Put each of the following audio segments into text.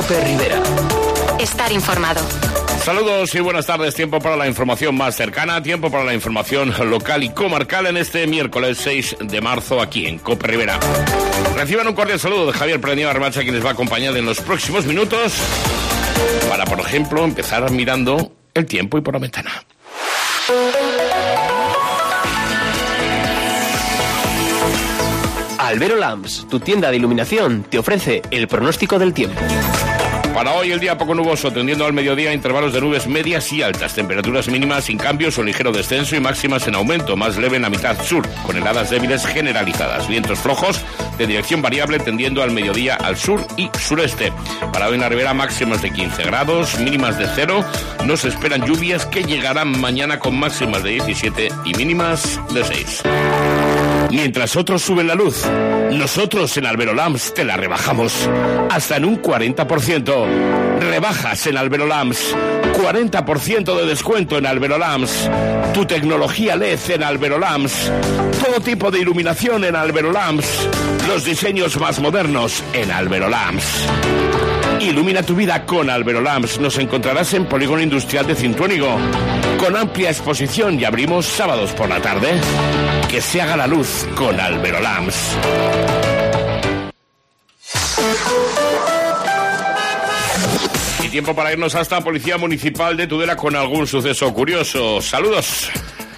COPE Rivera. Estar informado. Saludos y buenas tardes. Tiempo para la información más cercana, tiempo para la información local y comarcal en este miércoles 6 de marzo aquí en COPE Rivera. Reciban un cordial saludo de Javier Prenio Armacha, quien les va a acompañar en los próximos minutos para, por ejemplo, empezar mirando el tiempo y por la ventana. Albero Lamps, tu tienda de iluminación, te ofrece el pronóstico del tiempo. Para hoy el día poco nuboso, tendiendo al mediodía intervalos de nubes medias y altas, temperaturas mínimas sin cambios o ligero descenso y máximas en aumento, más leve en la mitad sur, con heladas débiles generalizadas, vientos flojos de dirección variable tendiendo al mediodía al sur y sureste. Para hoy en la Ribera máximas de 15 grados, mínimas de 0, no se esperan lluvias que llegarán mañana con máximas de 17 y mínimas de 6. Mientras otros suben la luz, nosotros en Albero Lamps te la rebajamos hasta en un 40%. Rebajas en Albero Lamps, 40% de descuento en Albero Lamps, tu tecnología LED en Albero Lamps, todo tipo de iluminación en Albero Lamps, los diseños más modernos en Albero Lamps. Ilumina tu vida con Albero Lamps. Nos encontrarás en Polígono Industrial de Cintruénigo, con amplia exposición, y abrimos sábados por la tarde. Que se haga la luz con Albero Lamps. Y tiempo para irnos hasta Policía Municipal de Tudela con algún suceso curioso. Saludos.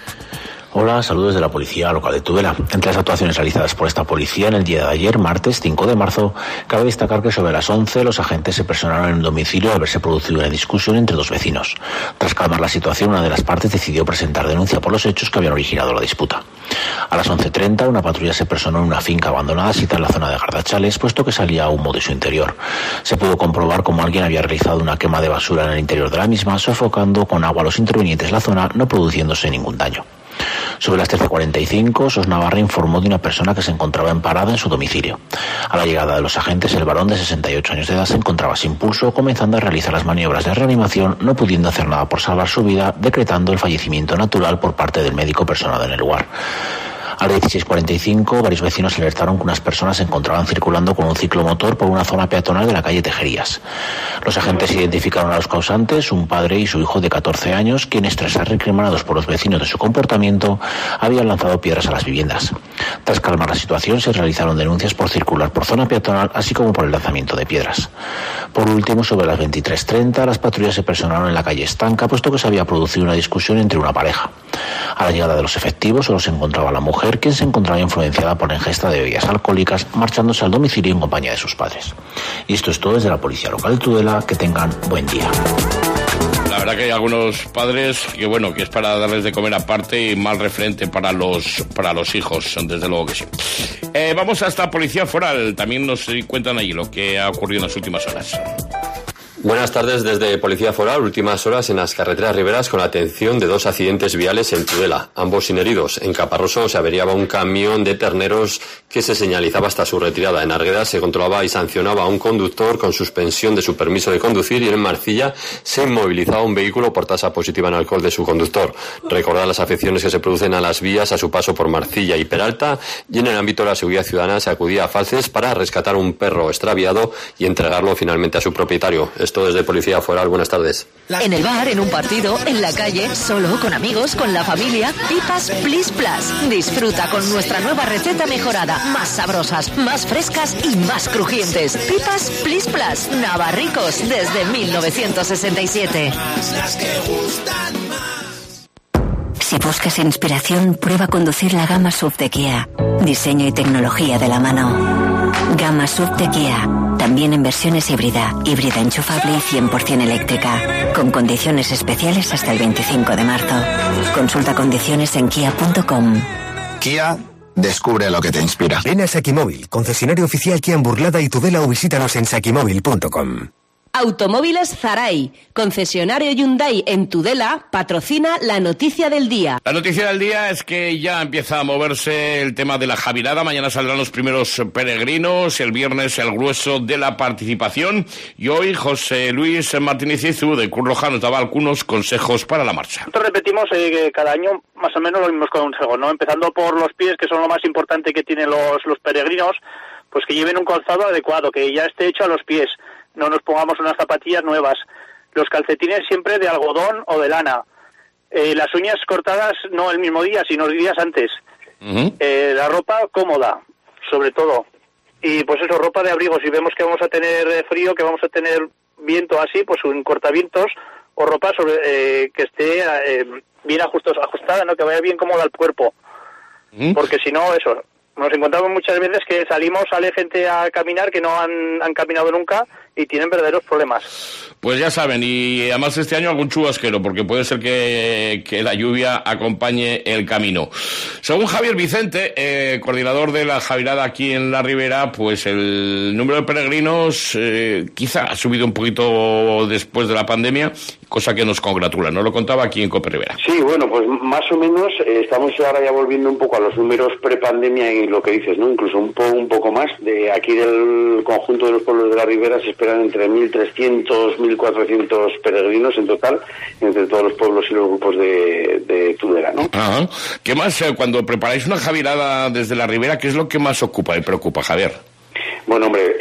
Hola, saludos de la Policía Local de Tudela. Entre las actuaciones realizadas por esta policía en el día de ayer, martes 5 de marzo, cabe destacar que sobre las 11 los agentes se personaron en un domicilio al haberse producido una discusión entre dos vecinos. Tras calmar la situación, una de las partes decidió presentar denuncia por los hechos que habían originado la disputa. A las 11:30, una patrulla se personó en una finca abandonada situada en la zona de Gardachales, puesto que salía humo de su interior. Se pudo comprobar cómo alguien había realizado una quema de basura en el interior de la misma, sofocando con agua a los intervinientes en la zona, no produciéndose ningún daño. Sobre las 13:45, SOS Navarra informó de una persona que se encontraba emparada en su domicilio. A la llegada de los agentes, el varón de 68 años de edad se encontraba sin pulso, comenzando a realizar las maniobras de reanimación, no pudiendo hacer nada por salvar su vida, decretando el fallecimiento natural por parte del médico personado en el lugar. A las 16:45, varios vecinos alertaron que unas personas se encontraban circulando con un ciclomotor por una zona peatonal de la calle Tejerías. Los agentes identificaron a los causantes, un padre y su hijo de 14 años, quienes, tras ser recriminados por los vecinos de su comportamiento, habían lanzado piedras a las viviendas. Tras calmar la situación, se realizaron denuncias por circular por zona peatonal, así como por el lanzamiento de piedras. Por último, sobre las 23:30, las patrullas se personaron en la calle Estanca, puesto que se había producido una discusión entre una pareja. A la llegada de los efectivos, solo se encontraba la mujer, quien se encontraba influenciada por la ingesta de bebidas alcohólicas, marchándose al domicilio en compañía de sus padres. Y esto es todo desde la Policía Local de Tudela. Que tengan buen día. La verdad que hay algunos padres que, bueno, que es para darles de comer aparte y mal referente para los hijos, desde luego que sí. Vamos hasta Policía Foral. También nos cuentan allí lo que ha ocurrido en las últimas horas. Buenas tardes desde Policía Foral, últimas horas en las carreteras riberas con la atención de dos accidentes viales en Tudela, ambos sin heridos. En Caparroso se averiaba un camión de terneros que se señalizaba hasta su retirada. En Arguedas se controlaba y sancionaba a un conductor con suspensión de su permiso de conducir, y en Marcilla se inmovilizaba un vehículo por tasa positiva en alcohol de su conductor. Recordar las afecciones que se producen a las vías a su paso por Marcilla y Peralta, y en el ámbito de la seguridad ciudadana se acudía a Falces para rescatar un perro extraviado y entregarlo finalmente a su propietario. Esto desde Policía Foral. Buenas tardes. En el bar, en un partido, en la calle, solo, con amigos, con la familia. Pipas Please Plus. Disfruta con nuestra nueva receta mejorada. Más sabrosas, más frescas y más crujientes. Pipas Please Plus. Navarricos desde 1967. Si buscas inspiración, prueba conducir la gama SUV de Kia. Diseño y tecnología de la mano. Gama SUV de Kia. También en versiones híbrida enchufable y 100% eléctrica. Con condiciones especiales hasta el 25 de marzo. Consulta condiciones en kia.com. Kia, descubre lo que te inspira. Ven a Sakimóvil, concesionario oficial Kia en Burlada y Tudela, o visítanos en sakimóvil.com. Automóviles Zaray, concesionario Hyundai en Tudela, patrocina la noticia del día. La noticia del día es que ya empieza a moverse el tema de la Javilada. Mañana saldrán los primeros peregrinos, el viernes el grueso de la participación, y hoy José Luis Martínez Izu de Cruz Roja nos daba algunos consejos para la marcha. Nosotros repetimos cada año más o menos los mismos consejos, ¿no? Empezando por los pies, que son lo más importante que tienen los peregrinos, pues que lleven un calzado adecuado, que ya esté hecho a los pies. no nos pongamos unas zapatillas nuevas. Los calcetines siempre de algodón o de lana. Las uñas cortadas no el mismo día, sino días antes. La ropa cómoda, sobre todo. Y pues eso, ropa de abrigo. Si vemos que vamos a tener frío, que vamos a tener viento así, pues un cortavientos o ropa que esté bien ajustada, ¿no? Que vaya bien cómoda al cuerpo. Porque si no, eso, nos encontramos muchas veces que sale gente a caminar que no han caminado nunca y tienen verdaderos problemas. Pues ya saben, y además este año algún chubasquero, porque puede ser que la lluvia acompañe el camino. Según Javier Vicente, coordinador de la Javierada aquí en la Ribera, pues el número de peregrinos quizá ha subido un poquito después de la pandemia, cosa que nos congratula. Nos lo contaba aquí en Cope Ribera. Sí, bueno, pues más o menos estamos ahora ya volviendo un poco a los números prepandemia y lo que dices, ¿no? Incluso un poco más. De aquí del conjunto de los pueblos de la Ribera se esperan entre 1.300, 1.400 peregrinos en total, entre todos los pueblos y los grupos de Tudela, ¿no? Ajá. ¿Qué más, cuando preparáis una Javierada desde la Ribera, qué es lo que más ocupa y preocupa, Javier? Bueno, hombre,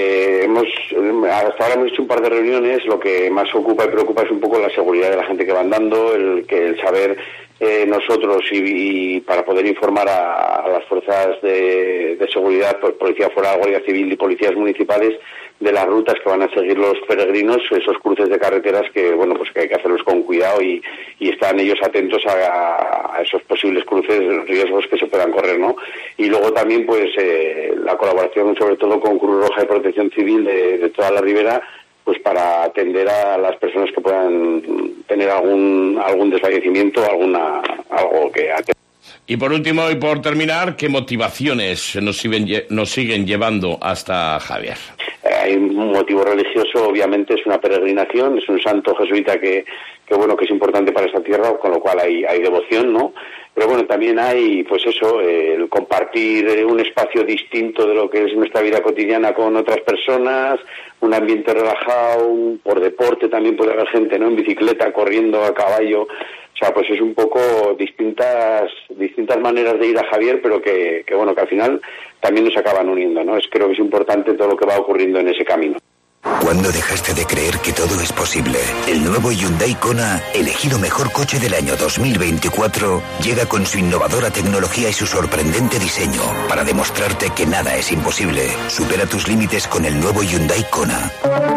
hasta ahora hemos hecho un par de reuniones. Lo que más ocupa y preocupa es un poco la seguridad de la gente que va andando, el saber nosotros y para poder informar a las fuerzas de seguridad, pues Policía Foral, Guardia Civil y policías municipales, de las rutas que van a seguir los peregrinos, esos cruces de carreteras que, bueno, pues que hay que hacerlos con cuidado y están ellos atentos a esos posibles cruces, riesgos que se puedan correr, ¿no? Y luego también, pues, la colaboración sobre todo con Cruz Roja y Protección Civil de toda la Ribera, pues para atender a las personas que puedan tener algún desfallecimiento, algo que atender. Y por último, y por terminar, ¿qué motivaciones nos siguen llevando hasta Javier? Hay un motivo religioso, obviamente es una peregrinación, es un santo jesuita que es importante para esta tierra, con lo cual hay devoción, ¿no? Pero bueno, también hay, pues eso, el compartir un espacio distinto de lo que es nuestra vida cotidiana con otras personas, un ambiente relajado, por deporte también puede haber gente, ¿no? En bicicleta, corriendo, a caballo. O sea, pues es un poco distintas maneras de ir a Javier, pero que bueno, que al final también nos acaban uniendo, ¿no? Creo que es importante todo lo que va ocurriendo en ese camino. ¿Cuándo dejaste de creer que todo es posible? El nuevo Hyundai Kona, elegido mejor coche del año 2024, llega con su innovadora tecnología y su sorprendente diseño para demostrarte que nada es imposible. Supera tus límites con el nuevo Hyundai Kona.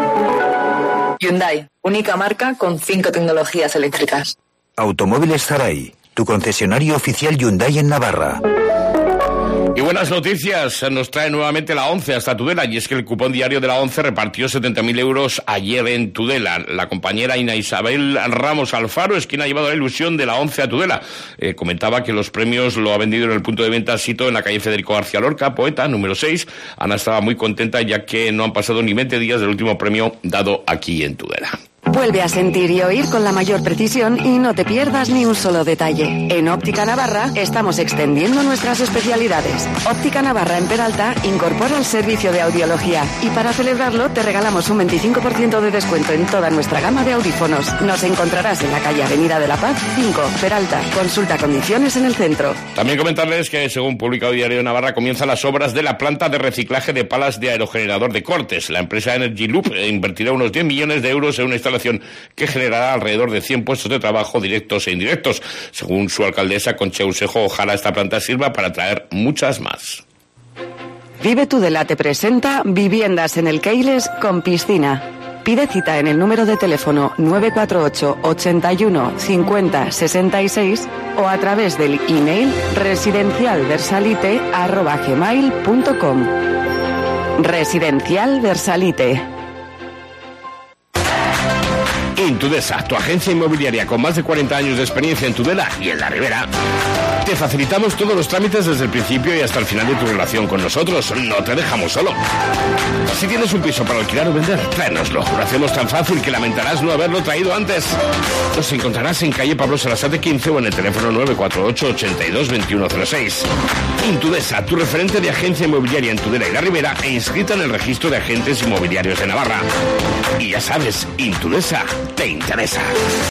Hyundai, única marca con 5 tecnologías eléctricas. Automóviles Zaray, tu concesionario oficial Hyundai en Navarra. Y buenas noticias, nos trae nuevamente la ONCE hasta Tudela, y es que el cupón diario de la ONCE repartió 70.000 euros ayer en Tudela. La compañera Ina Isabel Ramos Alfaro es quien ha llevado la ilusión de la ONCE a Tudela. Comentaba que los premios lo ha vendido en el punto de venta Sito en la calle Federico García Lorca, Poeta, número 6. Ana estaba muy contenta ya que no han pasado ni 20 días del último premio dado aquí en Tudela. Vuelve a sentir y oír con la mayor precisión y no te pierdas ni un solo detalle. En Óptica Navarra estamos extendiendo nuestras especialidades. Óptica Navarra en Peralta incorpora el servicio de audiología y para celebrarlo te regalamos un 25% de descuento en toda nuestra gama de audífonos. Nos encontrarás en la calle Avenida de la Paz 5, Peralta. Consulta condiciones en el centro. También comentarles que según publicado Diario de Navarra comienzan las obras de la planta de reciclaje de palas de aerogenerador de Cortes. La empresa Energy Loop invertirá unos 10 millones de euros en una instalación que generará alrededor de 100 puestos de trabajo directos e indirectos. Según su alcaldesa, Concha Usejo, ojalá esta planta sirva para atraer muchas más. Vive Tudela te presenta viviendas en el Keiles con piscina. Pide cita en el número de teléfono 948 81 50 66 o a través del email residencialversalite@gmail.com. Residencial Versalite. Intudesa, tu agencia inmobiliaria con más de 40 años de experiencia en Tudela y en la Ribera. Te facilitamos todos los trámites desde el principio y hasta el final de tu relación con nosotros. No te dejamos solo. Si tienes un piso para alquilar o vender, tráenoslo. Lo hacemos tan fácil que lamentarás no haberlo traído antes. Nos encontrarás en calle Pablo Sarasate 15 o en el teléfono 948 82 2106. Intudesa, tu referente de agencia inmobiliaria en Tudela y la Ribera e inscrita en el registro de agentes inmobiliarios de Navarra. Y ya sabes, Intudesa te interesa.